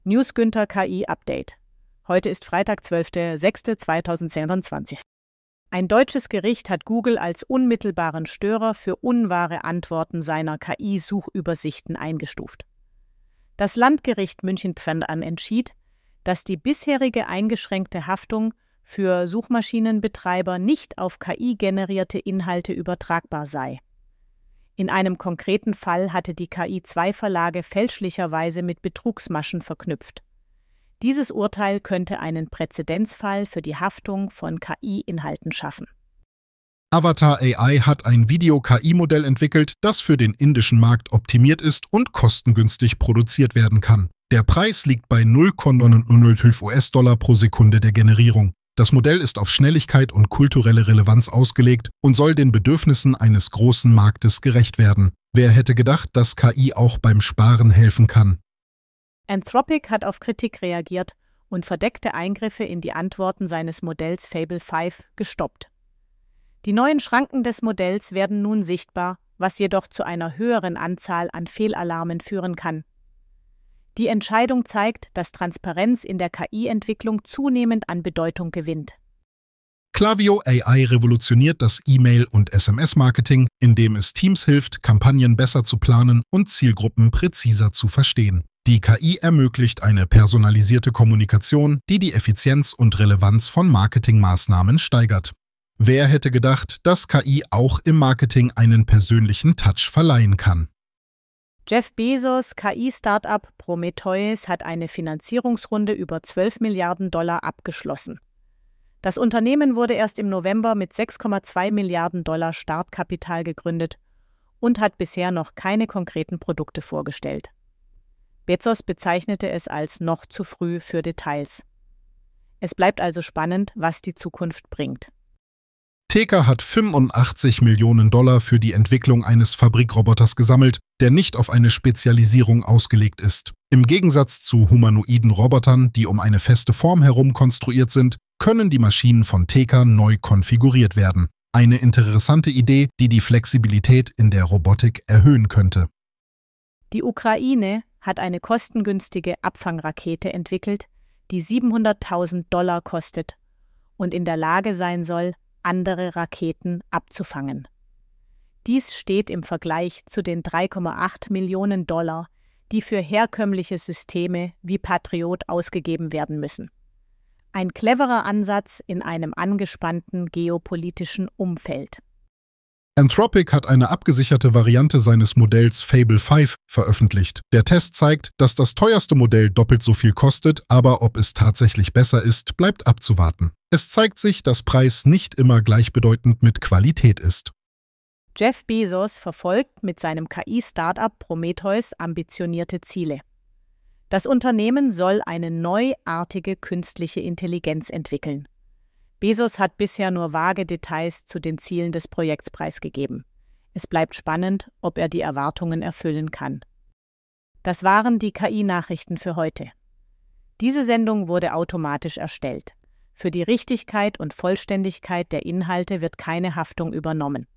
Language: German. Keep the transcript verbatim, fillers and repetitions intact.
News Günther K I-Update. Heute ist Freitag, zwölfter sechster zweitausendzweiundzwanzig. Ein deutsches Gericht hat Google als unmittelbaren Störer für unwahre Antworten seiner K I-Suchübersichten eingestuft. Das Landgericht München-Pfändern entschied, dass die bisherige eingeschränkte Haftung für Suchmaschinenbetreiber nicht auf K I-generierte Inhalte übertragbar sei. In einem konkreten Fall hatte die K I zwei Verlage fälschlicherweise mit Betrugsmaschen verknüpft. Dieses Urteil könnte einen Präzedenzfall für die Haftung von K I-Inhalten schaffen. Avatar A I hat ein Video-K I-Modell entwickelt, das für den indischen Markt optimiert ist und kostengünstig produziert werden kann. Der Preis liegt bei null Komma null fünf US-Dollar pro Sekunde der Generierung. Das Modell ist auf Schnelligkeit und kulturelle Relevanz ausgelegt und soll den Bedürfnissen eines großen Marktes gerecht werden. Wer hätte gedacht, dass K I auch beim Sparen helfen kann? Anthropic hat auf Kritik reagiert und verdeckte Eingriffe in die Antworten seines Modells Fable fünf gestoppt. Die neuen Schranken des Modells werden nun sichtbar, was jedoch zu einer höheren Anzahl an Fehlalarmen führen kann. Die Entscheidung zeigt, dass Transparenz in der K I-Entwicklung zunehmend an Bedeutung gewinnt. Klaviyo A I revolutioniert das E-Mail- und S M S-Marketing, indem es Teams hilft, Kampagnen besser zu planen und Zielgruppen präziser zu verstehen. Die K I ermöglicht eine personalisierte Kommunikation, die die Effizienz und Relevanz von Marketingmaßnahmen steigert. Wer hätte gedacht, dass K I auch im Marketing einen persönlichen Touch verleihen kann? Jeff Bezos' K I-Startup Prometheus hat eine Finanzierungsrunde über zwölf Milliarden Dollar abgeschlossen. Das Unternehmen wurde erst im November mit sechs Komma zwei Milliarden Dollar Startkapital gegründet und hat bisher noch keine konkreten Produkte vorgestellt. Bezos bezeichnete es als noch zu früh für Details. Es bleibt also spannend, was die Zukunft bringt. Teka hat fünfundachtzig Millionen Dollar für die Entwicklung eines Fabrikroboters gesammelt, der nicht auf eine Spezialisierung ausgelegt ist. Im Gegensatz zu humanoiden Robotern, die um eine feste Form herum konstruiert sind, können die Maschinen von Teka neu konfiguriert werden. Eine interessante Idee, die die Flexibilität in der Robotik erhöhen könnte. Die Ukraine hat eine kostengünstige Abfangrakete entwickelt, die siebenhunderttausend Dollar kostet und in der Lage sein soll, andere Raketen abzufangen. Dies steht im Vergleich zu den drei Komma acht Millionen Dollar, die für herkömmliche Systeme wie Patriot ausgegeben werden müssen. Ein cleverer Ansatz in einem angespannten geopolitischen Umfeld. Anthropic hat eine abgesicherte Variante seines Modells Fable fünf veröffentlicht. Der Test zeigt, dass das teuerste Modell doppelt so viel kostet, aber ob es tatsächlich besser ist, bleibt abzuwarten. Es zeigt sich, dass Preis nicht immer gleichbedeutend mit Qualität ist. Jeff Bezos verfolgt mit seinem K I-Startup Prometheus ambitionierte Ziele. Das Unternehmen soll eine neuartige künstliche Intelligenz entwickeln. Bezos hat bisher nur vage Details zu den Zielen des Projekts preisgegeben. Es bleibt spannend, ob er die Erwartungen erfüllen kann. Das waren die K I-Nachrichten für heute. Diese Sendung wurde automatisch erstellt. Für die Richtigkeit und Vollständigkeit der Inhalte wird keine Haftung übernommen.